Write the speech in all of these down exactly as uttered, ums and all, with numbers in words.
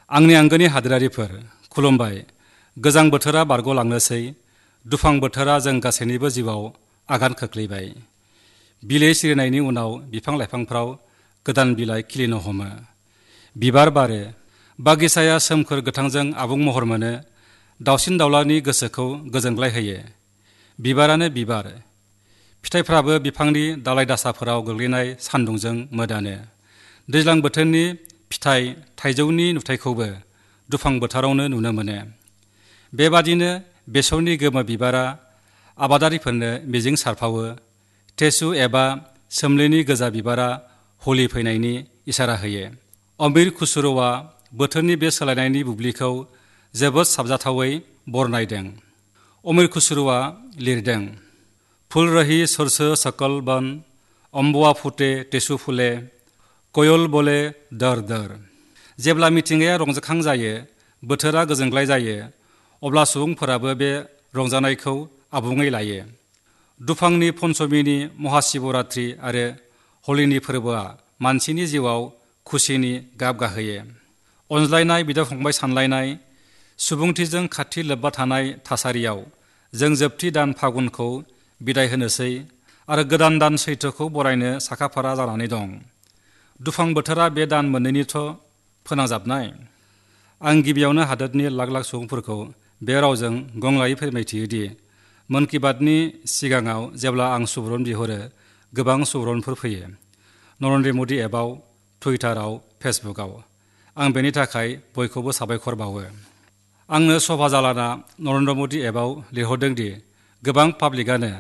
आंनि आंगोनि हादोरारिफोर खुलुमबाय। गोजां बोथोरा बारग'लांनोसै, दुफां बोथोरा जों गासैनिबो जिउआव आगान खोख्लैबाय। बिलाइ सिरिनायनि उनाव बिफां लाइफांफ्राव गोदान बिलाइ खिलिनो हमो, बिबार बारो, बागिसाया सोमखोर गोथांजों आबुं महर मोनो, दाउसिन दाउलानि गोसोखौ गोजोनग्लाय होयो। बिबारानो बिबार, फिथाइफ्राबो बिफांनि दालाइ दासाफोराव गोग्लैनाय सान्दुंजों मोदानो। दैज्लां बोथोरनि फिथाइ थाइजौनि नुथायखौबो दुफां बोथोरावनो नुनो मोनो। बेबादिनो बेसरनि गोमो बिबारा आबादारिफोरनो मिजिं सारफावो, टेसु एबा सोमलिनि गोजा बिबारा हलि फैनायनि इसारा होयो। अमीर खुसर'आ बोथोरनि बे सोलायनायनि बुब्लिखौ जोबोद साबजाथावै बरनायदों। अमीर खुसर'आ लिरदों, फुल रही सरसो सकल बन, अम्बुआ फुटे टेसु फुले, कयल बोले दर दर। जेब्ला मिथिंगाया रंजाखां जायो, बोथोरा गोजोनग्लाय जायो, अब्ला सुबुंफोराबो बे रंजानायखौ आबुङै लायो। दुफांनि पन्चमीनि महाशिवरात्रि आरो हलिनि फोरबोआ मानसिनि जिउआव खुसिनि गाब गाहोयो। अनज्लायनाय, बिदा-फंबाय सानलायनाय, सुबुंथिजों खाथि लोब्बा थानाय थासारियाव जों जोबथि दान फागुनखौ बिदाय होनोसै आरो गोदान दान सैथोखौ बरायनो साखाफारा जानानै दं। दुफां बोथोरा बे दान मोननैनिथ' फोनांजाबनाय। आं गिबियावनो हादोरनि लाख लाख सुबुंफोरखौ बे रावजों गंलायै फोरमायथियोदि मन की बातनि सिगाङाव जेब्ला आं सुबुरुन बिहरो, गोबां सुबुरुनफोर फैयो। नरेन्द्र मदि एपआव, टुइटाराव, फेसबुकआव। आं बेनि थाखाय बयखौबो साबायखर बावो। आंनो श'भा जालाना नरेन्द्र मदि एपआव लिरहरदोंदि गोबां पाब्लिकआनो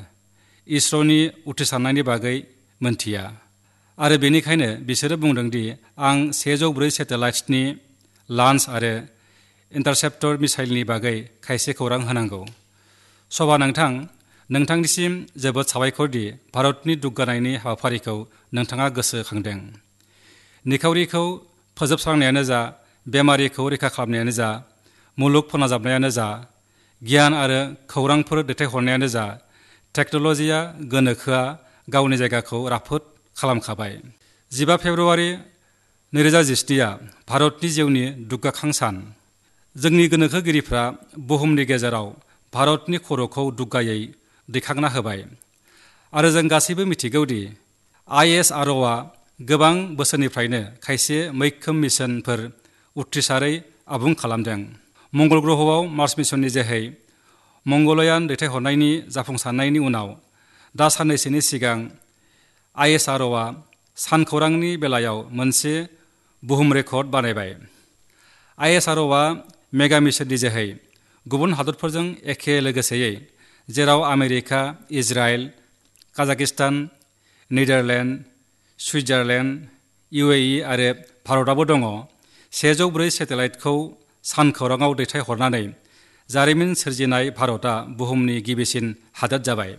इसर'नि उथ्रिसारनायनि बागै मोनथिया आरो बेनिखायनो बिसोरो बुंदोंदि आं सेजौ ब्रै सेटेलाइट्सनि लॉन्च आरो इन्टारसेप्टर मिसाइलनि बागै खायसे खौरां होनांगौ। श'भा नोंथां, नोंथांनिसिम जोबोद साबायखरदि भारतनि दुग्गानायनि हाबाफारिखौ नोंथाङा गोसोखांदों। निखावरिखौ फोजोबस्रांनायानो जा, बेमारिखौ रैखा खालामनायानो जा, मुलुग फोनांजाबनायानो जा, गियान आरो खौरांफोर दैथायहरनायानो जा, टेक्न'लजिया, गोनोखोआ गावनि जायगाखौ राफोद खालामखाबाय। जिबा फेब्रुवारि नैरोजा जिस्निआ भारतनि जिउनि दुग्गाखां सान। जोंनि गोनोखोगिरिफ्रा बुहुमनि गेजेराव भारतनि खर'खौ दुग्गायै दैखांना होबाय आरो जों गासैबो मिथिगौदि आइ एस आर अ'आ गोबां बोसोरनिफ्रायनो खायसे मैखोम मिशनफोर उथ्रिसारै आबुं खालामदों। मंगल ग्रहआव मार्स मिशननि जोहै मंगलयान दैथायहरनायनि जाफुंसारनायनि उनाव दा साननैसोनि सिगां आइ एस आर अ'आ सानखौरांनि बेलायाव मोनसे बुहुम रेकर्ड बानायबाय। आइ एस आर अ'आ मेगा मिशननि जोहै गुबुन हादरफोरजों एखे लोगोसेयै, जेराव America, Israel, Kazakhstan, Netherland, Switzerland, U A E आरो भारतआबो दङ, सेजौ ब्रै सेटेलाइटखौ सानखौराङाव दैथायहरनानै जारिमिन सोरजिनाय भारतआ बुहुमनि गिबिसिन हादोर जाबाय।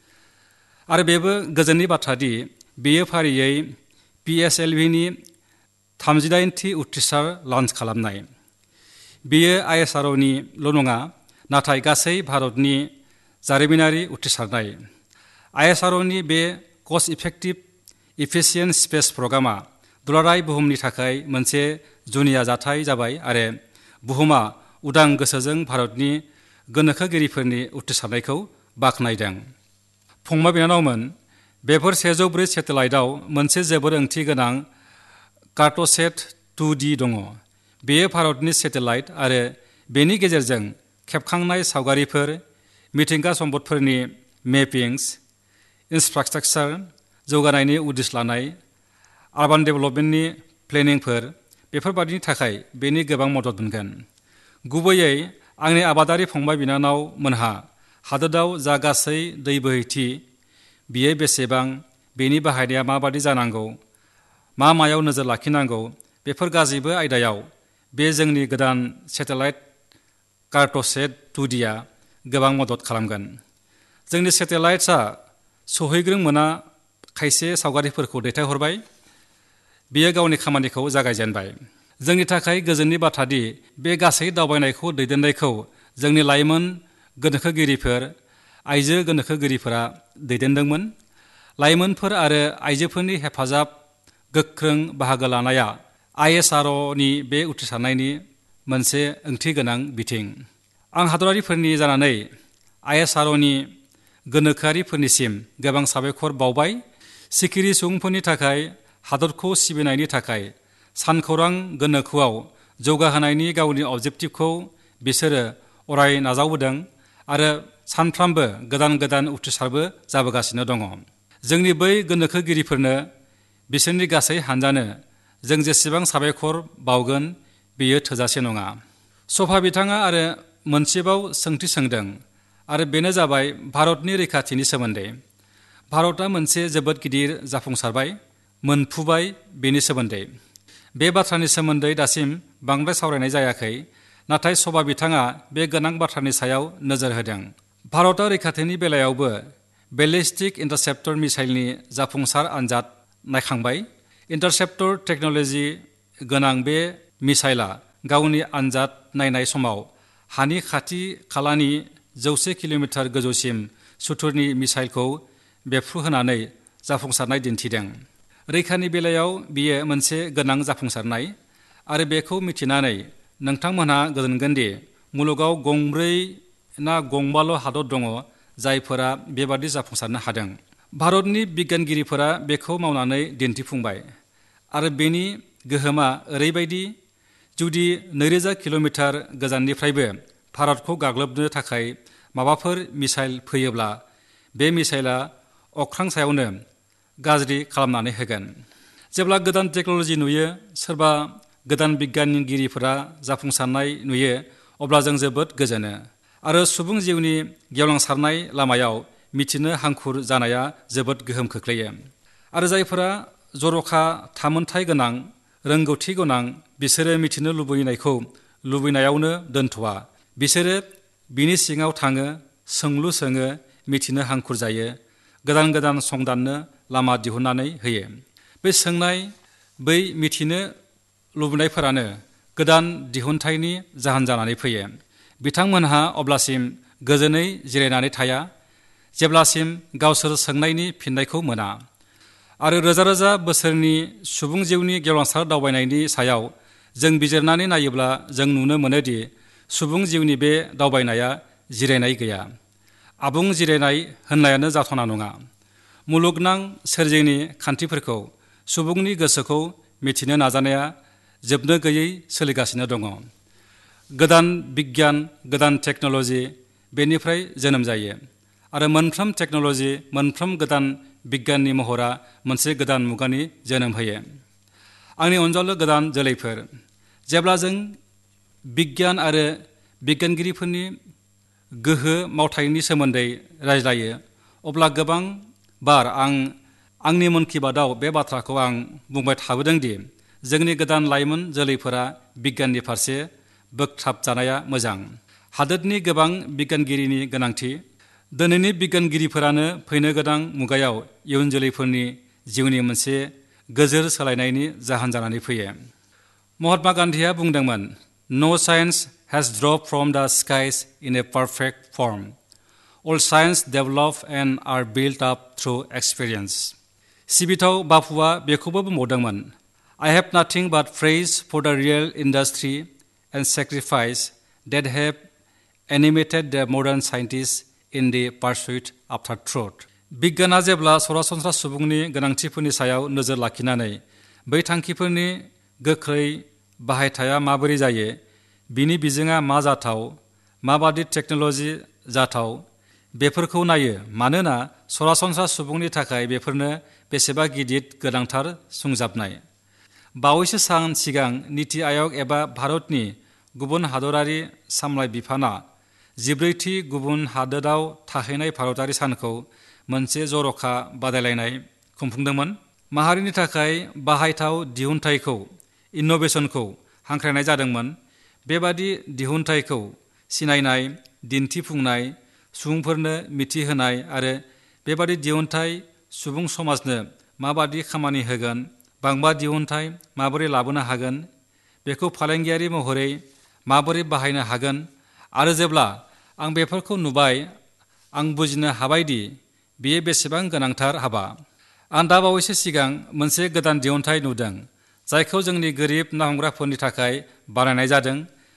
आरो बेबो गोजोननि बाथ्रादि बेयो फारियै पि एस एल भिनि थामजिदाइनथि उथ्रिसार लॉन्च खालामनाय। बेयो आइ एस आर अ'निल' नङा, नाथाय गासै भारतनि जारिमिनारि उथ्रिसारनाय। आइ एस आर अ'नि बे कस्ट इफेक्टिभ इफिसियेन्ट स्पेस प्रग्रामा दुलाराय बुहुमनि थाखाय मोनसे जुनिया जाथाय जाबाय आरो बुहुमा उदां गोसोजों भारतनि गोनोखोगिरिफोरनि उथ्रिसारनायखौ बाख्नायदों। फंबाय बिनानावमोन, बेफोर सेजौ ब्रै सेटेलाइटआव मोनसे जोबोद ओंथि गोनां कार्ट'सेट टु डि दङ। बेयो भारतनि सेटेलाइट आरो बेनि गेजेरजों खेबखांनाय सावगारिफोर, मिथिंगा सम्पदफोरनि मेपिंस, इन्फ्रास्ट्राक्चार जौगानायनि उदिस लानाय, आर्बान डेभेलपमेन्टनि प्लेनिंफोर, बेफोरबादिनि थाखाय बेनि गोबां मदद मोनगोन। गुबैयै आंनि आबादारि फंबाय बिनानाव मोनहा हादोराव जा गासै दै बोहैथि, बियो बेसेबां, बेनि बाहायनाया माबादि जानांगौ, मा मायाव नोजोर लाखिनांगौ, बेफोर गासैबो आयदायाव बे जोंनि गोदान सेटेलाइट कार्ट'सेट टु डिआ गोबां मदद खालामगोन। जोंनि सेटेलाइट्सआ सौहैग्रोमोना खायसे सावगारिफोरखौ दैथायहरबाय। बियो गावनि खामानिखौ जागायजेनबाय। जोंनि थाखाय गोजोननि बाथ्रादि बे गासै दावबायनायखौ दैदेननायखौ जोंनि लाइमोन गोनोखोगिरिफोर, आइजो गोनोखोगिरिफोरा दैदेनदोंमोन। लाइमोनफोर आरो आइजोफोरनि हेफाजाब गोख्रों बाहागो लानाया आइ एस आर अ'नि बे उथ्रिसारनायनि मोनसे ओंथिगोनां बिथिं। आं हादरारिफोरनि जानानै आइ एस आर अनि गोनोखोआरिफोरनिसिम गोबां साबायखर बावबाय। सिखिरि सुबुंफोरनि थाखाय हादरखौ सिबिनायनि थाखाय सानखौरां गोनोखोआव जौगाहोनायनि गावनि अबजेक्टिभखौ बिसोरो अराय नाजावबोदों आरो सानफ्रामबो गोदान गोदान उथ्रिसारबो जाबोगासिनो दङ। जोंनि बै गोनोखोगिरिफोरनो, बिसोरनि गासै हानजानो जों जेसेबां साबायखर बावगोन बेयो थोजासे नङा। सफा बिथाङा आरो मोनसेबाव सोंथि सोंदों आरो बेनो जाबाय भारतनि रैखाथिनि सोमोन्दै। भारतआ मोनसे जोबोद गिदिर जाफुंसारबाय, मोनफुबाय बेनि सोमोन्दै। बे बाथ्रानि सोमोन्दै दासिम बांद्राय सावरायनाय जायाखै, नाथाय सभा बिथाङा बे गोनां बाथ्रानि सायाव नोजोर होदों। भारतआ रैखाथिनि बेलायावबो बेलिस्टिक इन्टारसेप्टर मिसाइलनि जाफुंसार आनजाद नायखांबाय। इन्टारसेप्टर टेक्न'लजि गोनां बे मिसाइला गावनि आनजाद नायनाय समाव हानि खाथि खालानि जौसे किल'मिटार गोजौसिम सुथुरनि मिसाइलखौ बेफ्रुहोनानै जाफुंसारनाय दिन्थिदों। रैखानि बेलायाव बियो मोनसे गोनां जाफुंसारनाय आरो बेखौ मिथिनानै नोंथांमोनहा गोजोनगोन दि मुलुगाव गंब्रै ना गंबाल' हादर दङ जायफोरा बेबादि जाफुंसारनो हादों। भारतनि बिगियानगिरिफोरा बेखौ मावनानै दिन्थिफुंबाय आरो बेनि गोहोमा ओरैबायदि, जुदि नैरोजा किल'मिटार गोजाननिफ्रायबो भारतखौ गाग्लोबनो थाखाय माबाफोर मिसाइल फैयोब्ला बे मिसाइला अख्रां सायावनो गाज्रि खालामनानै होगोन। जेब्ला गोदान टेक्न'लजि नुयो, सोरबा गोदान बिगियानगिरिफोरा जाफुंसारनाय नुयो, अब्ला जों जोबोद गोजोनो आरो सुबुं जिउनि गेवलांसारनाय लामायाव मिथिनो हांखुर जानाया जोबोद गोहोम खोख्लैयो। आरो जायफोरा जर'खा थामोनथाय गोनां, रोंगौथि गोनां, बिसोरो मिथिनो लुबैनायखौ लुबैनायावनो दोनथ'वा। बिसोरो बिनि सिङाव थाङो, सोंलु सोङो, मिथिनो हांखुर जायो, गोदान गोदान संदाननो लामा दिहुननानै होयो। बे सोंनाय, बै मिथिनो लुबैनायफोरानो गोदान दिहुनथायनि जाहोन जानानै फैयो। बिथांमोनहा अब्लासिम गोजोनै जिरायनानै थाया जेब्लासिम गावसोर सोंनायनि फिननायखौ मोना। आरो रोजा रोजा बोसोरनि सुबुं जिउनि गेवलांसार दावबायनायनि सायाव जों बिजिरनानै नायोब्ला जों नुनो मोनोदि सुबुं जिउनि बे दावबायनाया जिरायनाय गैया। आबुं जिरायनाय होननायानो जाथावना नङा। मुलुगनां सोरजिनि खान्थिफोरखौ, सुबुंनि गोसोखौ मिथिनो नाजानाया जोबनो गैयै सोलिगासिनो दङ। गोदान बिगियान, गोदान टेक्न'लजि बेनिफ्राय जोनोम जायो आरो मोनफ्रोम टेक्न'लजि, मोनफ्रोम गोदान बिगियाननि महरा मोनसे गोदान मुगानि जोनोम होयो। आंनि अनजालु गोदान जोलैफोर, जेब्ला जों बिगियान आरो बिगियानगिरिफोरनि गोहो मावथायनि सोमोन्दै रायज्लायो, अब्ला गोबां बार आं आंनि मन कि बातआव बे बाथ्राखौ आं बुंबाय थाबोदों दि जोंनि गोदान लाइमोन जोलैफोरा बिगियाननि फारसे बोगथाबजानाया मोजां। हादोरनि गोबां बिगियानगिरिनि गोनांथि। दिनैनि बिगियानगिरिफोरानो फैनो गोनां मुगायाव इयुन जोलैफोरनि जिउनि मोनसे गोजोर सोलायनायनि जाहोन जानानै फैयो। महात्मा गान्धीआ बुंदोंमोन, "No science has dropped from the skies in a perfect form. All science develop and are built up through experience." सिबिथाव बापुआ बेखौबो बुंबावदोंमोन, "I have nothing but praise for the real industry and sacrifice that have animated the modern scientists in the pursuit after truth." बिगियाना जेब्ला सरासनस्रा सुबुंनि गोनांथिफोरनि सायाव नोजोर लाखिनानै बै थांखिफोरनि गोख्रै बाहायथाया माबोरै जायो, बिनि बिजोङा मा जाथाव, माबादि टेक्न'लजि जाथाव, बेफोरखौ नायो, मानोना सरासनस्रा सुबुंनि थाखाय बेफोरनो बेसेबा गिदिर गोनांथार सुंजाबनाय। बावैसो सान सिगां नीति आयोग एबा भारतनि गुबुन हादरारि सामलाय बिफाना जिब्रैथि गुबुन हादोराव थाहैनाय भारतारि सानखौ मोनसे जर'खा बादायलायनाय खुंफुंदोंमोन। माहारिनि थाखाय बाहायथाव दिहुनथायखौ, इन्नोभेशनखौ हांख्रायनाय जादोंमोन। बेबादि दिहुनथायखौ सिनायनाय, दिन्थिफुंनाय, सुबुंफोरनो मिथिहोनाय आरो बेबादि दिहुनथाय सुबुं समाजनो माबादि खामानि होगोन, बांबा दिहुनथाय माबोरै लाबोनो हागोन, बेखौ फालांगियारि महरै माबोरै बाहायनो हागोन, आरो जेब्ला आं बेफोरखौ नुबाय, आं बुजिनो हाबायदि बेयो बेसेबां गोनांथार हाबा। आं दा बावैसो सिगां मोनसे गोदान दिहुनथाय नुदों जायखौ जोंनि गोरिब ना हमग्राफोरनि थाखाय बानायनाय जादों।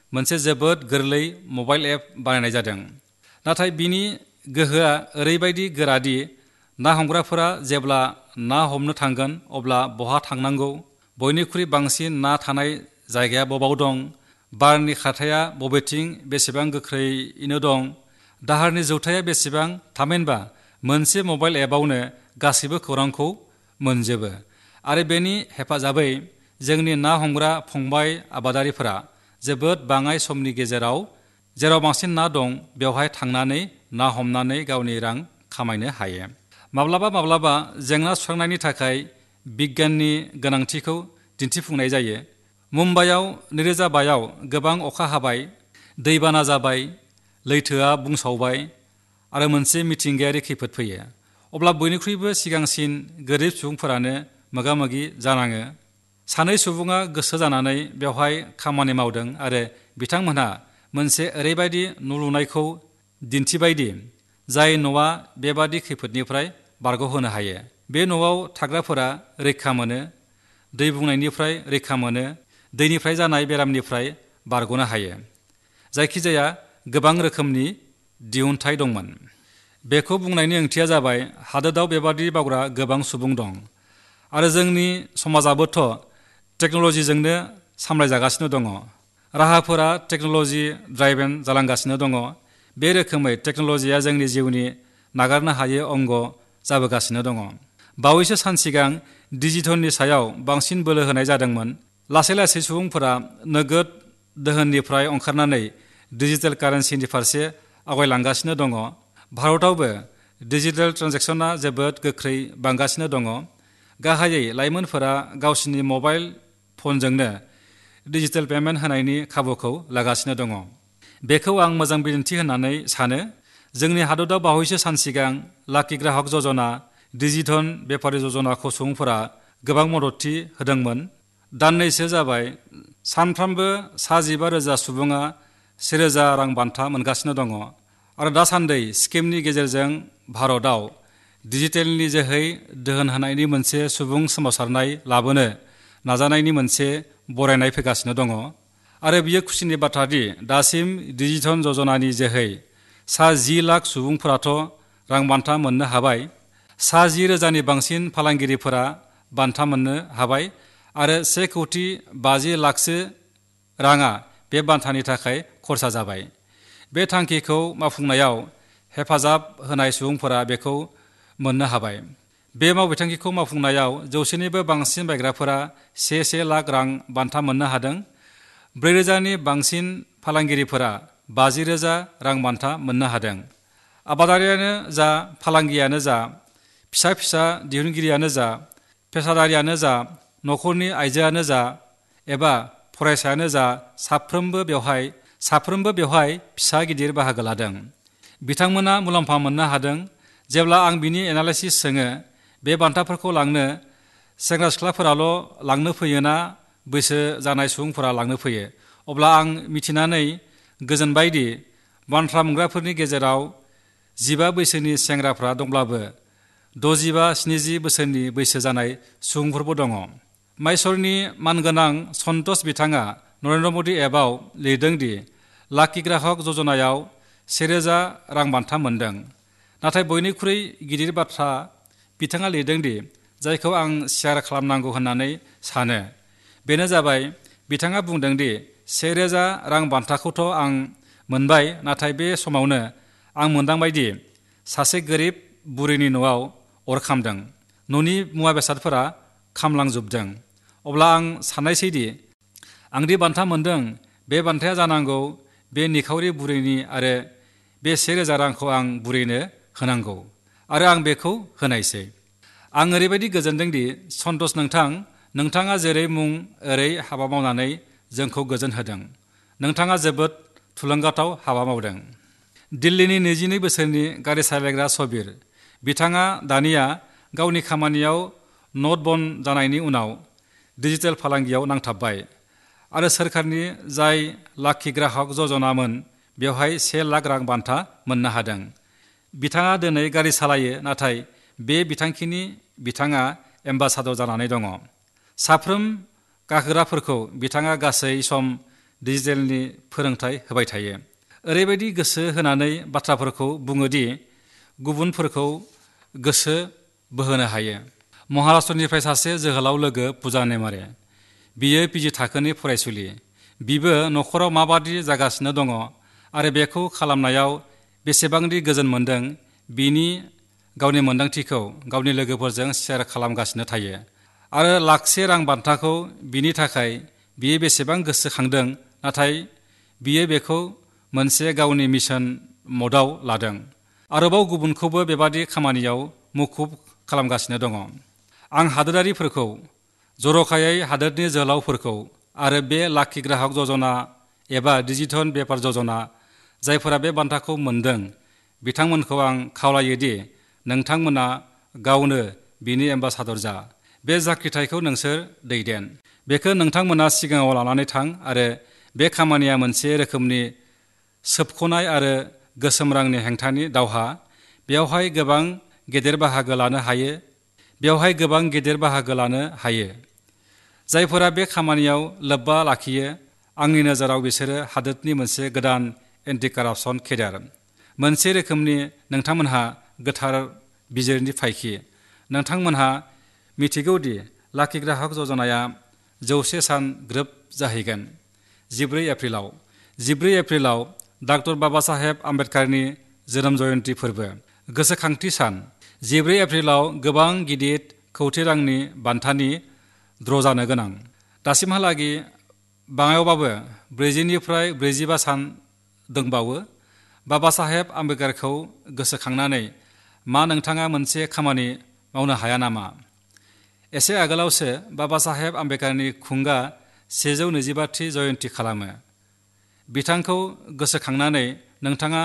मोनसे जोबोद गोरलै मबाइल एप बानायनाय जादों। नाथाय बिनि गोहोआ ओरैबायदि गोरादि ना हमग्राफोरा जेब्ला ना हमनो थांगोन अब्ला बहा थांनांगौ, बयनिख्रुइ बांसिन ना थानाय जायगाया बबाव दं, बारनि खारथाया बबेथिं बेसेबां गोख्रैनो दं, दाहारनि जौथाया बेसेबां, थामहिनबा मोनसे मबाइल एपआवनो गासैबो खौरांखौ मोनजोबो। आरो बेनि हेफाजाबै जोंनि ना हमग्रा फंबाय आबादारिफोरा जोबोद बाङाय समनि गेजेराव जेराव बांसिन ना दं बेवहाय थांनानै ना हमनानै गावनि रां खामायनो हायो। माब्लाबा माब्लाबा जेंना सुस्रांनायनि थाखाय बिगियाननि गोनांथिखौ दिन्थिफुंनाय जायो। मुम्बाइआव नैरोजा बायाव गोबां अखा हाबाय, दैबाना जाबाय, लैथोआ बुंसावबाय आरो मोनसे मिथिंगायारि खैफोद फैयो। अब्ला बयनिख्रुइबो सिगांसिन गोरिब सुबुंफोरानो मोगा मोगि जानाङो। सानै सुबुङा गोसो जानानै बेवहाय खामानि मावदों आरो बिथांमोनहा मोनसे ओरैबायदि न' लुनायखौ दिन्थिबायदि जाय न'आ बेबादि खैफोदनिफ्राय बारग'होनो हायो। बे न'आव थाग्राफोरा रैखा मोनो, दै बुंनायनिफ्राय रैखा मोनो, दैनिफ्राय जानाय बेरामनिफ्राय बारग'नो हायो। जायखिजाया गोबां रोखोमनि दिहुनथाय दंमोन। बेखौ बुंनायनि ओंथिया जाबाय हादोराव बेबादि मावग्रा गोबां सुबुं दं आरो जोंनि समाजाबोथ' टेक्न'लजिजोंनो सामलायजागासिनो दङ। राहाफोरा टेक्न'लजि ड्राइभेन जालांगासिनो दङ। बे रोखोमै टेक्न'लजिया जोंनि जिउनि नागारनो हायै अंग जाबोगासिनो दङ। बावैसो सान सिगां डिजिटलनि सायाव बांसिन बोलो होनाय जादोंमोन। लासै लासै सुबुंफोरा नोगोद दोहोननिफ्राय ओंखारनानै डिजिटेल कारेन्सिनि फारसे आवगायलांगासिनो दङ। भारतआवबो डिजिटेल ट्रेन्जेकसना जोबोद गोख्रै बांगासिनो दङ। गाहायै लाइमोनफोरा गावसिनि मबाइल फनजोंनो डिजिटेल पेमेन्ट होनायनि खाबुखौ लागासिनो दङ। बेखौ आं मोजां बिदिन्थि होननानै सानो। जोंनि हादराव बावैसो सान सिगां लाखि ग्राहक यजना, डिजिधन बेपारि यजनाखौ सुबुंफोरा गोबां मददथि होदोंमोन। दाननैसो जाबाय सानफ्रोमबो सा जिबा रोजा सुबुङा सेरोजा रां बान्था मोनगासिनो दङ आरो दासान्दि स्किमनि गेजेरजों भारतआव डिजिटेलनि जोहै दोहोन होनायनि मोनसे सुबुं सोमावसारनाय लाबोनो नाजानायनि मोनसे बरायनाय फैगासिनो दङ। आरो बियो खुसिनि बाथ्रादि दासिम डिजिधन यजनानि जोहै सा जि लाख सुबुंफोराथ' रां बान्था मोननो हाबाय। सा जि रोजानि बांसिन फालांगिरिफोरा बान्था मोननो हाबाय आरो से कौटि बाजि लाखसो राङा बे बान्थानि थाखाय खरसा जाबाय। बे थांखिखौ मावफुंनायाव हेफाजाब होनाय सुबुंफोरा बेखौ मोननो हाबाय। बे मावबिथांखिखौ मावफुंनायाव जौसेनिबो बांसिन बायग्राफोरा से से लाख रां बान्था मोननो हादों। ब्रै रोजानि बांसिन फालांगिरिफोरा बाजि रोजा रां बान्था मोननो हादों। आबादारियानो जा, फालांगियानो जा, फिसा फिसा दिहुनगिरियानो जा, पेसादारियानो जा, न'खरनि आइजोआनो जा एबा फरायसायानो जा, साफ्रोमबो बेवहाय साफ्रोमबो बेवहाय फिसा गिदिर बाहागो लादों। बिथांमोना मुलाम्फा मोननो हादों। जेब्ला आं बिनि एनालाइसिस सोङो, बे बान्थाफोरखौ लांनो सेंग्रा सिख्लाफोराल' लांनो फैयोना बैसो जानाय सुबुंफोरा लांनो फैयो, अब्ला आं मिथिनानै गोजोनबायदि बान्था मोनग्राफोरनि गेजेराव जिबा बैसोनि सेंग्राफ्रा दंब्लाबो द'जिबा स्निजि बोसोरनि बैसो जानाय सुबुंफोरबो दङ। माइसरनि मानगोनां सन्तोष बिथाङा नरेन्द्र मदि एपआव लिरदोंदि लाखि ग्राहक यजनायाव सेरोजा रां बान्था मोनदों। नाथाय बयनिख्रुइ गिदिर बाथ्रा बिथाङा लिरदोंदि जायखौ आं शेयार खालामनांगौ होननानै सानो, बेनो जाबाय बिथाङा बुंदोंदि सेरोजा रां बान्थाखौथ' आं मोनबाय, नाथाय बे समावनो आं मोनदांबायदि सासे गोरिब बुरैनि न'आव अर खामदों, न'नि मुवा बेसादफोरा खामलांजोबदों। अब्ला आं साननायसैदि आंदि बान्था मोनदों, बे बान्थाया जानांगौ बे निखावरि बुरैनि आरो बे सेरोजा रांखौ आं बुरैनो होनांगौ आरो आं बेखौ होनायसै। आं ओरैबायदि गोजोनदोंदि सन्तोष नोंथां, नोंथाङा जेरै मुं ओरै हाबा मावनानै जोंखौ गोजोन होदों। नोंथाङा जोबोद थुलुंगाथाव हाबा मावदों। दिल्लीनि नैजिनै बोसोरनि गारि सालायग्रा सबिर बिथाङा दानिया गावनि खामानियाव नट बन्द जानायनि उनाव डिजिटेल फालांगियाव नांथाबबाय आरो सोरखारनि जाय लाखि ग्राहक यजनामोन बेवहाय से लाख रां बान्था मोननो हादों। बिथाङा दिनै गारि सालायो, नाथाय बे बिथांखिनि बिथाङा एम्बासादर जानानै दङ। साफ्रोम गाखोग्राफोरखौ बिथाङा गासै सम डिजिटेलनि फोरोंथाय होबाय थायो। ओरैबायदि गोसो होनानै बाथ्राफोरखौ बुङोदि गुबुनफोरखौ गोसो बोहोनो हायो। महाराष्ट्रनिफ्राय सासे जोहोलाव लोगो पुजा नेमारे। बियो पिजि थाखोनि फरायसुलि। बिबो न'खराव माबादि जागासिनो दङ आरो बेखौ खालामनायाव बेसेबांदि गोजोन मोन्दों बिनि गावनि मोन्दांथिखौ गावनि लोगोफोरजों शेयार खालामगासिनो थायो। आरो लाखसे रां बान्थाखौ बिनि थाखाय बियो बेसेबां गोसोखांदों, नाथाय बियो बेखौ मोनसे गावनि मिशन मदआव लादों। आरोबाव गुबुनखौबो बेबादि खामानियाव मुखुब खालामगासिनो दङ। आं हादोरारिफोरखौ, जर'खायै हादोरनि जोहोलावफोरखौ आरो बे लाखि ग्राहक यजना एबा डिजिधन बेपार यजना जायफोरा बे बान्थाखौ मोन्दों बिथांमोनखौ आं खावलायोदि नोंथांमोना गावनो बिनि एम्बासादर जा। बे जांख्रिथायखौ नोंसोर दैदेन। बेखौ नोंथांमोना सिगाङाव लानानै थां आरो बे खामानिया मोनसे रोखोमनि सोबख'नाय आरो गोसोम रांनि हेंथानि दावहा। बेवहाय गोबां गेदेर बाहागो लानो हायो बेवहाय गोबां गेदेर बाहागो लानो हायो जायफोरा बे खामानियाव लोब्बा लाखियो। आंनि नोजोराव बिसोरो हादोरनि मोनसे गोदान एन्टि कारापसन केडार। मोनसे रोखोमनि नोंथांमोनहा गोथार बिजिरनि फायखि। नोंथांमोनहा मिथिगौदि लाखि ग्राहक यजनाया जौसे सान ग्रोब जाहैगोन जिब्रै एप्रिलाव। जिब्रै एप्रिलाव डाक्टर बाबा साहेब आम्बेडकारनि जोनोम जयन्ती फोरबो गोसोखांथि सान। जिब्रै एप्रिलाव गोबां गिदिर खौथि रांनि बान्थानि द्र' जानो गोनां। दासिमहालागै बाङायावबाबो ब्रैजिनिफ्राय ब्रैजिबा सान दंबावो। बाबा साहेब आम्बेडकारखौ गोसोखांनानै मा नोंथाङा मोनसे खामानि मावनो हाया नामा? एसे आगोलावसो बाबा साहेब आम्बेडकारनि खुंगा सेजौ नैजिबाथि जयन्ती खालामो। बिथांखौ गोसोखांनानै नोंथाङा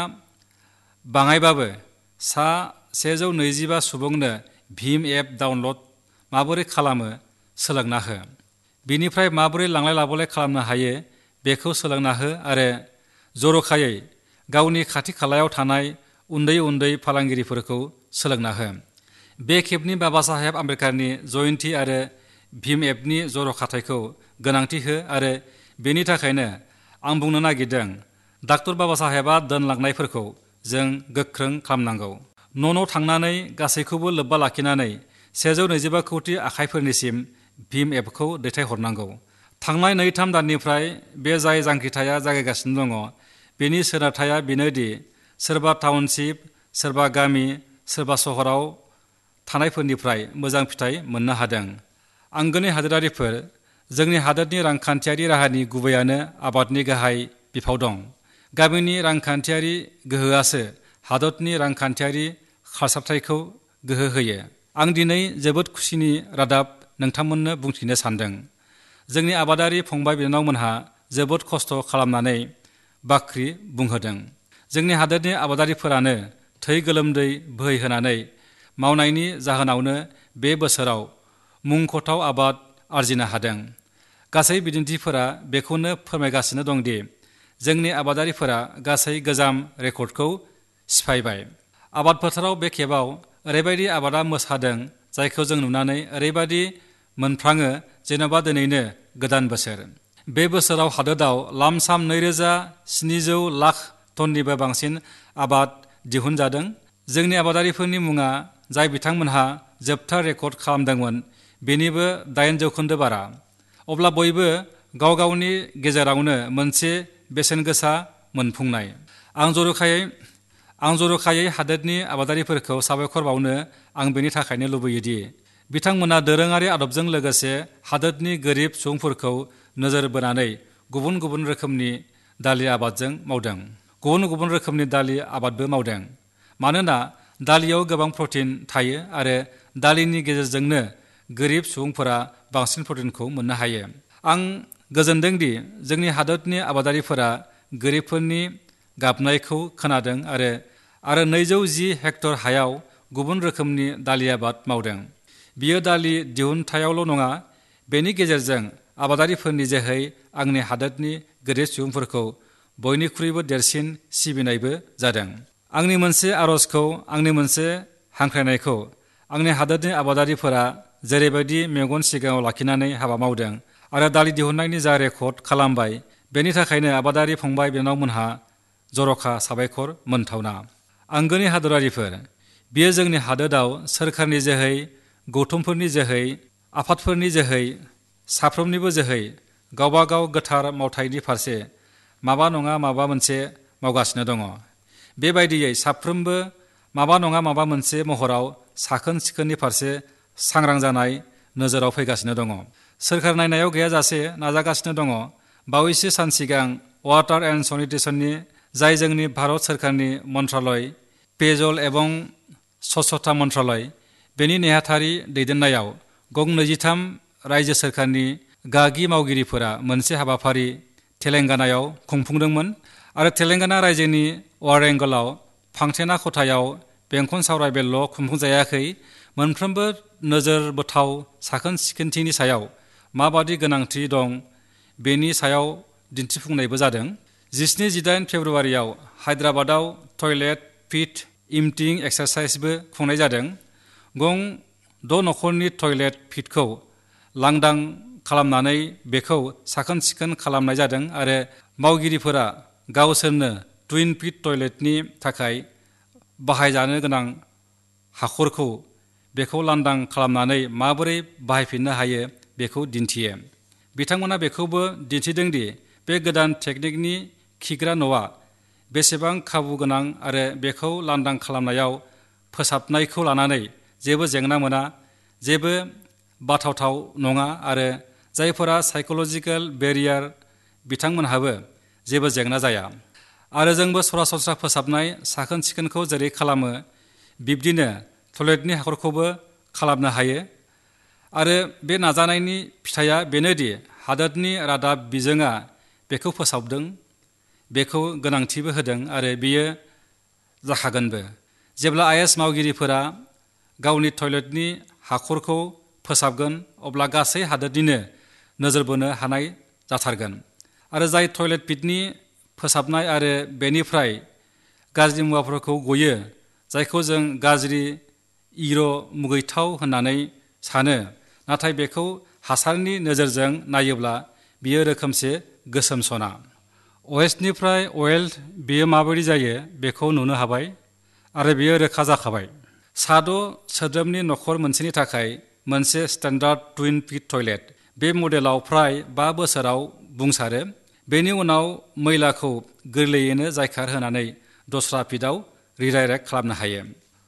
बाङायबाबो सा सेजौ नैजिबा सुबुंनो भीम एप डाउनलड माबोरै खालामो सोलोंना हो। बिनिफ्राय माबोरै लांलाय लाबोलाय खालामनो हायो बेखौ सोलोंना हो आरो जर'खायै गावनि खाथि खालायाव थानाय उन्दै उन्दै फालांगिरिफोरखौ सोलोंना हो। बे खेबनि बाबा साहेब आम्बेडकारनि जयन्ती आरो भीम एपनि जर'खाथायखौ गोनांथि हो आरो बेनि थाखायनो आं बुंनो नागिरदों डाक्टर बाबा साहेबा दोनलांनायफोरखौ जों गोख्रों खालामनांगौ। न' न' थांनानै गासैखौबो लोब्बा लाखिनानै सेजौ नैजिबा कौटि आखाइफोरनिसिम भीम एपखौ दैथायहरनांगौ। थांनाय नै थाम दाननिफ्राय बे जाय जांख्रिथाया जागायगासिनो दङ बेनि सोनारथाया बेनोदि सोरबा टाउनशिप, सोरबा गामि, सोरबा सहराव थानायफोरनिफ्राय मोजां फिथाइ मोननो हादों। आंगोनि हादोरारिफोर, जोंनि हादोरनि रांखान्थियारि राहानि गुबैयानो आबादनि गाहाय बिफाव दं। गामिनि रांखान्थियारि गोहोआसो हादोरनि रांखान्थियारि खारसारथायखौ गोहो होयो। आं दिनै जोबोद खुसिनि रादाब नोंथांमोननो बुंथिनो सानदों। जोंनि आबादारि फंबाय बिनानावमोनहा जोबोद खस्थ' खालामनानै बाख्रि बुंहोदों। जोंनि हादोरनि आबादारिफोरानो थै गोलोमदै बोहैहोनानै मावनायनि जाहोनावनो बे बोसोराव मुंख'थाव आबाद आरजिनो हादों। गासै बिदिन्थिफोरा बेखौनो फोरमायगासिनो दंदि जोंनि आबादारिफोरा गासै गोजाम रेकर्डखौ सिफायबाय। आबाद फोथाराव बे खेबाव ओरैबायदि आबादा मोसादों जायखौ जों नुनानै ओरैबायदि मोनफ्राङो जेन'बा दिनैनो गोदान बोसोर। बे बोसोराव हादोराव लामसाम नैरोजा स्निजौ लाख टननिबो बांसिन आबाद दिहुनजादों। जोंनि आबादारिफोरनि मुङा जाय बिथांमोनहा जोबथा रेकर्ड खालामदोंमोन बेनिबो दाइन जौखोन्दो बारा। अब्ला बयबो गाव गावनि गेजेरावनो मोनसे बेसेन गोसा मोनफुंनाय। आं जर'खायै आं जर'खायै हादोरनि आबादारिफोरखौ साबायखर बावनो आं बेनि थाखायनो लुबैयोदि बिथांमोना दोरोङारि आदबजों लोगोसे हादोरनि गोरिब सुबुंफोरखौ नोजोर बोनानै गुबुन गुबुन रोखोमनि दालि आबादजों मावदों गुबुन गुबुन रोखोमनि दालि आबादबो मावदों। मानोना दालियाव गोबां प्रटिन थायो आरो दालिनि गेजेरजोंनो गोरिब सुबुंफोरा बांसिन प्रटिनखौ मोननो हायो। आं गोजोनदोंदि जोंनि हादोरनि आबादारिफोरा गोरिबफोरनि गाबनायखौ खोनादों आरो आरो नैजौ जि हेक्टर हायाव गुबुन रोखोमनि दालि आबाद मावदों। बियो दालि दिहुनथायावल' नङा, बेनि गेजेरजों आबादारिफोरनि जोहै आंनि हादोरनि गोरिब सुबुंफोरखौ बयनिख्रुइबो देरसिन सिबिनायबो जादों। आंनि मोनसे आर'जखौ आंनि मोनसे हांख्रायनायखौ आंनि हादोरनि आबादारिफोरा जेरैबायदि मेगन सिगाङाव लाखिनानै हाबा मावदों आरो दालि दिहुननायनि जा रेकर्ड खालामबाय बेनि थाखायनो आबादारि फंबाय बिनानावमोनहा जर'खा साबायखर मोनथावना। आंगोनि हादरारिफोर, बेयो जोंनि हादोराव सोरखारनि जोहै, गौथुमफोरनि जोहै, आफादफोरनि जोहै, साफ्रोमनिबो जोहै गावबा गाव गोथार मावथायनि फारसे माबा नङा माबा मोनसे मावगासिनो दङ। बेबायदियै साफ्रोमबो माबा नङा माबा मोनसे महराव साखोन सिखोननि फारसे सांग्रां जानाय नोजोराव फैगासिनो दङ। सोरखार नायनायाव गैयाजासे नाजागासिनो दङ। बावैसो सान सिगां वाटार एन्ड सनिटेसननि, जाय जोंनि भारत सोरखारनि मन्त्रालय, पेयजल एवं स्वच्छता मन्त्रालय, बेनि नेहाथारि दैदेननायाव गं नैजिथाम रायजो सोरखारनि गागि मावगिरिफोरा मोनसे हाबाफारि तेलेंगानायाव खुंफुंदोंमोन आरो तेलेंगाना रायजोनि वारेंगलाव फांथेना खथायाव बेंखन सावरायमेलल' खुंफुंजायाखै, मोनफ्रोमबो नोजोर बोथाव साखोन सिखोनथिनि सायाव माबादि गोनांथि दं बेनि सायाव दिन्थिफुंनायबो जादों। जिस्नि जिदाइन फेब्रुवारियाव हायद्राबादाव टयलेट पिट इम्पटिं एक्सारसाइजबो खुंनाय जादों। गं द' नखरनि टयलेट पिटखौ लांदां खालामनानै बेखौ साखोन सिखोन खालामनाय जादों आरो मावगिरिफोरा गावसोरनो टुइन पिट टयलेटनि थाखाय बाहायजानो गोनां हाखरखौ बेखौ लांदां खालामनानै माबोरै बाहायफिननो हायो बेखौ दिन्थियो। बिथांमोना बेखौबो दिन्थिदोंदि बे गोदान टेकनिकनि खिग्रा न'आ बेसेबां खाबु गोनां आरो बेखौ लांदां खालामनायाव फोसाबनायखौ लानानै जेबो जेंना मोना, जेबो बाथावथाव नङा आरो जायफोरा साइक'लजिकेल बेरियार बिथांमोनहाबो जेबो जेंना जाया। आरो जोंबो सरासनस्रा फोसाबनाय साखोन सिखोनखौ जेरै खालामो बिब्दिनो टयलेटनि हाखरखौबो खालामनो हायो। आरो बे नाजानायनि फिथाइया बेनोदि हादोरनि रादाब बिजोङा बेखौ फोसावदों, बेखौ गोनांथिबो होदों आरो बियो जाखागोनबो। जेब्ला आइ एस मावगिरिफोरा गावनि टयलेटनि हाखरखौ फोसाबगोन अब्ला गासै हादोरनिनो नोजोर बोनो हानाय जाथारगोन। आरो जाय टयलेट पिटनि फोसाबनाय आरो बेनिफ्राय गाज्रि मुवाफोरखौ गयो, जायखौ जों गाज्रि इर' मुगैथाव होननानै सानो, नाथाय बेखौ हासारनि नोजोरजों नायोब्ला बियो रोखोमसे गोसोम सना। वेस्टनिफ्राय वेल्थ बेयो माबायदि जायो बेखौ नुनो हाबाय आरो बेयो रोखा जाखाबाय। साद' सोद्रोमनि नखर मोनसेनि थाखाय मोनसे स्टेन्डार्ड टुइन पिट टयलेट बे मडेलाव फ्राय बा बोसोराव बुंसारो। बेनि उनाव मैलाखौ गोरलैयैनो जायखार होनानै दस्रा पिटआव रिडाइरेक्ट खालामनो हायो।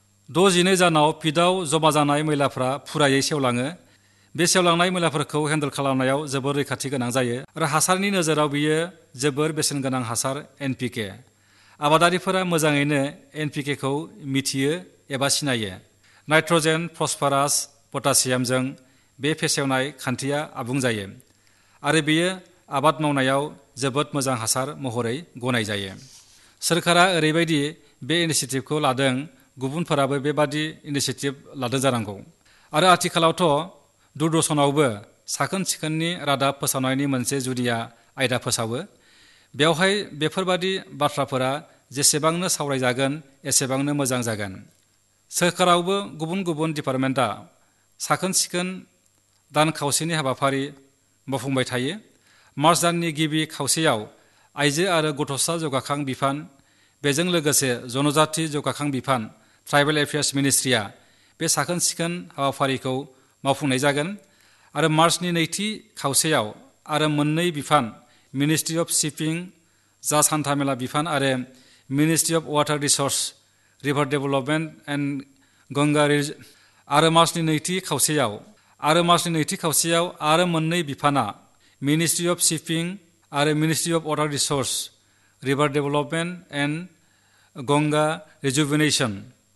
द' जिनै जानाव पिटआव जमा जानाय मैलाफ्रा फुरायै सेवलाङो। बे सेवलांनाय मैलाफोरखौ हेन्डेल खालामनायाव जोबोर रैखाथि गोनां जायो आरो हासारनि नोजोराव बियो जोबोर बेसेन गोनां हासार एन पि के। आबादारिफोरा मोजाङैनो एन पि के खौ मिथियो एबा सिनायो। नाइट्रजेन, फस्फरास, पटासियामजों बे फेसेवनाय खान्थिया आबुं जायो आरो बेयो आबाद मावनायाव जोबोद मोजां हासार महरै गनायजायो। सोरखारा ओरैबायदि बे इनिसियेटिभखौ लादों, गुबुनफोराबो बेबादि इनिसियेटिभ लादों जानांगौ। आरो आथिखालावथ' दुरदर्शनावबो साखोन सिखोननि रादाब फोसावनायनि मोनसे जुनिया आयदा फोसावो। बेवहाय बेफोरबादि बाथ्राफोरा जेसेबांनो सावरायजागोन एसेबांनो मोजां जागोन। सोरखारावबो गुबुन गुबुन डिपार्टमेन्टआ साखोन सिखोन दान खावसेनि हाबाफारि मावफुंबाय थायो। मार्च दाननि गिबि खावसेयाव आइजो आरो गथ'सा जौगाखां बिफान, बेजों लोगोसे जनजाति जौगाखां बिफान, ट्राइबेल एफेयार्स मिनिस्ट्रिया बे साखोन सिखोन हाबाफारिखौ मावफुंनाय जागोन। आरो मार्चनि नैथि खावसेयाव आरो मोननै बिफान, मिनिस्ट्रि अफ शिपिं, जास हान्थामेला बिफान आरो ministry of water resources, river development and Ganga आरो मार्चनि नैथि खावसेयाव आरो मार्चनि नैथि खावसेयाव आरो मोननै बिफाना मिनिस्ट्रि अफ शिपिं आरो ministry of water resources, river development and Ganga rejuvenation,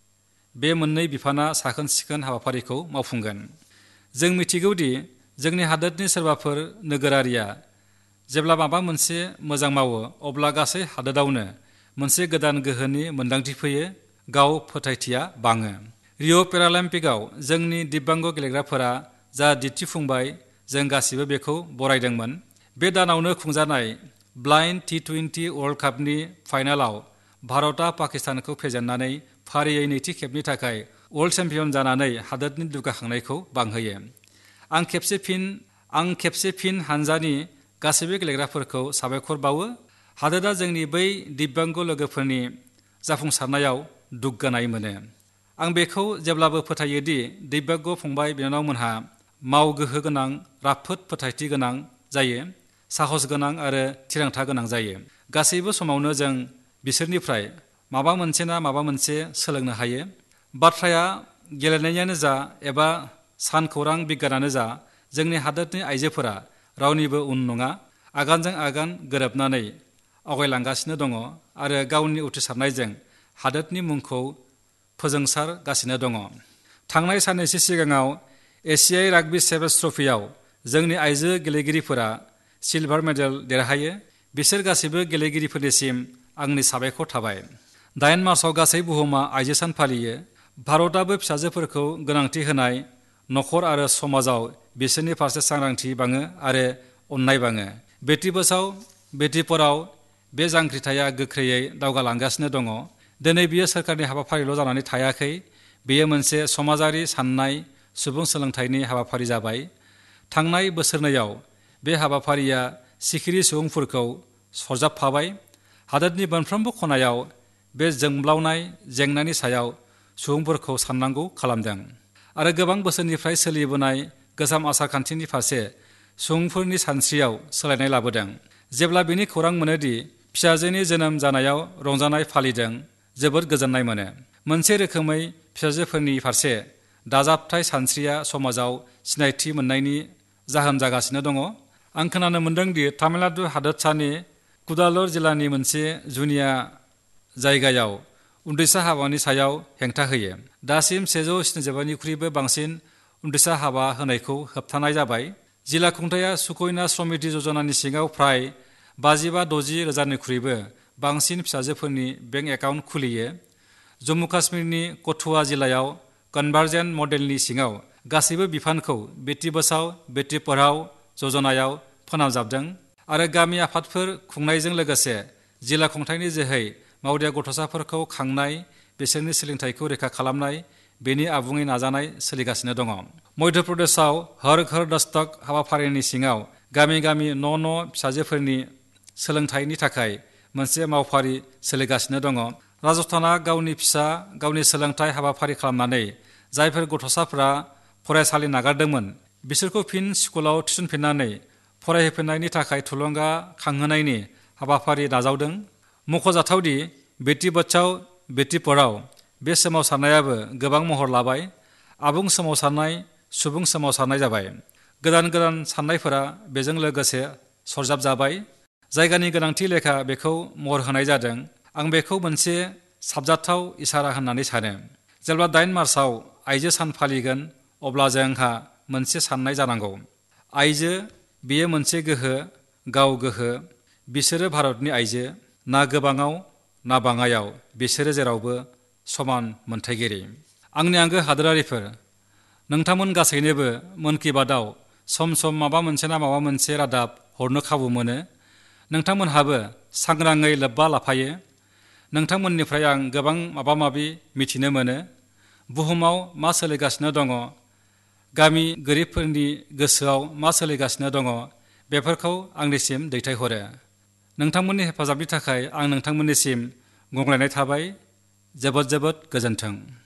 बे मोननै बिफाना साखोन सिखोन हाबाफारिखौ मावफुंगोन। जों मिथिगौदि जोंनि हादोरनि सोरबाफोर नोगोरारिया जेब्ला माबा मोनसे मोजां मावो अब्ला गासै हादोरावनो मोनसे गोदान गोहोनि मोन्दांथि फैयो, गाव फोथायथिया बाङो। रिअ पेरालिम्पिकआव जोंनि दिब्यांग गेलेग्राफोरा जा दिन्थिफुंबाय जों गासिबो बेखौ बरायदोंमोन। बे दानावनो खुंजानाय ब्लाइन्ड टि टुइन्टि वर्ल्ड कापनि फाइनालाव भारतआ पाकिस्तानखौ फेजेननानै फारियै नैथि खेबनि थाखाय वर्ल्ड चेम्पियन जानानै हादोरनि दुगाखांनायखौ बांहोयो। आं खेबसे फिन आं खेबसे फिन हानजानि गासैबो गेलेग्राफोरखौ साबायखर बावो। हादोरा जोंनि बै दिव्यांग लोगोफोरनि जाफुंसारनायाव दुग्गानाय मोनो। आं बेखौ जेब्लाबो फोथायोदि दिव्यांग फंबाय बिनानावमोनहा मावगोहो गोनां, राफोद फोथायथि गोनां जायो, साहस गोनां आरो थिरांथा गोनां जायो। गासैबो समावनो जों बिसोरनिफ्राय माबा मोनसे ना माबा मोनसे सोलोंनो हायो। बाथ्राया गेलेनायानो जा एबा सानखौरां बिगियानानो जा, जोंनि हादोरनि आइजोफोरा रावनिबो उन नङा, आगानजों आगान गोरोबनानै आवगायलांगासिनो दङ आरो गावनि उथ्रिसारनायजों हादोरनि मुंखौ फोजोंसारगासिनो दङ। थांनाय साननैसो सिगाङाव एशियाई राग्बी सेभेन्स ट्रफियाव जोंनि आइजो गेलेगिरिफोरा सिलभार मेडेल देरहायो। बिसोर गासैबो गेलेगिरिफोरनिसिम आंनि साबायखर थाबाय। दाइन मार्चआव गासै बुहुमा आइजो सान फालियो। भारतआबो फिसाजोफोरखौ गोनांथि होनाय, नखर आरो समाजाव बिसोरनि फारसे सांग्रांथि बाङो आरो अननाय बाङो। बेटि बचाओ बेटि पढ़ाओ बे जांख्रिथाया गोख्रैयै दावगालांगासिनो दङ। दिनै बियो सोरखारनि हाबाफारिल' जानानै थायाखै, बेयो मोनसे समाजारि साननाय, सुबुं सोलोंथाइनि हाबाफारि जाबाय। थांनाय बोसोरनैयाव बे हाबाफारिया सिखिरि सुबुंफोरखौ सरजाबफाबाय। हादोरनि मोनफ्रोमबो खनायाव बे जोंब्लावनाय जेंनानि सायाव सुबुंफोरखौ साननांगौ खालामदों आरो गोबां बोसोरनिफ्राय सोलिबोनाय गोजाम आसारखान्थिनि फारसे सुबुंफोरनि सानस्रियाव सोलायनाय लाबोदों। जेब्ला बिनि खौरां मोनोदि फिसाजोनि जोनोम जानायाव रंजानाय फालिदों, जोबोद गोजोननाय मोनो। मोनसे रोखोमै फिसाजोफोरनि फारसे दाजाबथाय सानस्रिया समाजाव सिनायथि मोननायनि जाहोन जागासिनो दङ। आं खोनानो मोन्दोंदि तामिलनाडु हादोरसानि कुडालुर जिल्लानि मोनसे जुनिया जायगायाव उन्दैसा हाबानि सायाव हेंथा होयो। दासिम सेजौ स्निजिबानिख्रुइबो बांसिन उन्दैसा हाबा होनायखौ होबथानाय जाबाय। जिल्ला खुंथाया सुकन्या समृद्धि यजनानि सिङाव फ्राय बाजिबा द'जि रोजानिख्रुइबो बांसिन फिसाजोफोरनि बेंक एकाउन्ट खुलियो। जम्मु काश्मीरनि कठुआ जिल्लायाव कनभार्जेन्ट मडेलनि सिङाव गासैबो बिफानखौ बेटि बचाओ बेटि पढ़ाओ यजनायाव फोनांजाबदों आरो गामि आफादफोर खुंनायजों लोगोसे जिल्ला खुंथायनि जोहै मावरिया गथ'साफोरखौ खांनाय, बिसोरनि सोलोंथाइखौ रैखा खालामनाय, बेनि आबुङै नाजानाय सोलिगासिनो दङ। मध्य प्रदेशआव हर घर दस्तक हाबाफारिनि सिङाव गामि गामि न' न' फिसाजोफोरनि सोलोंथाइनि थाखाय मोनसे मावफारि सोलिगासिनो दङ। राजस्थानआ गावनि फिसा गावनि सोलोंथाइ हाबाफारि खालामनानै जायफोर गथ'साफोरा फरायसालि नागारदोंमोन, बिसोरखौ फिन स्कुलाव थिसनफिननानै फरायहोफिननायनि थाखाय थुलुंगा खांहोनायनि हाबाफारि नाजावदों। मख'जाथावदि बेटि बचाओ बेटि पढ़ाओ बे सोमावसारनायाबो गोबां महर लाबाय, आबुं सोमावसारनाय, सुबुं सोमावसारनाय जाबाय। गोदान गोदान साननायफोरा बेजों लोगोसे सरजाबजाबाय। जायगानि गोनांथि लेखा बेखौ महर होनाय जादों। आं बेखौ मोनसे साबजाथाव इसारा होननानै सानो। जेब्ला दाइन मार्चआव आइजो सान फालिगोन, अब्ला जोंहा मोनसे साननाय जानांगौ। आइजो, बेयो मोनसे गोहो, गाव गोहो। बिसोरो भारतनि आइजो, ना गोबाङाव ना बाङायाव बिसोरो जेरावबो समान मोनथायगिरि। आंनि आंगो हादोरारिफोर, नोंथांमोन गासैनोबो मन की बातआव सम सम माबा मोनसे ना माबा मोनसे रादाब हरनो खाबु मोनो। नोंथांमोनहाबो सांग्राङै लोब्बा लाफायो। नोंथांमोननिफ्राय आं गोबां माबा माबि मिथिनो मोनो। बुहुमाव मा सोलिगासिनो दङ, गामि गोरिबफोरनि गोसोआव मा सोलिगासिनो दङ, बेफोरखौ आंनिसिम दैथायहरो। नोंथांमोननि हेफाजाबनि थाखाय आं नोंथांमोननिसिम गंग्लायनाय थाबाय। जोबोद जोबोद गोजोन्थों।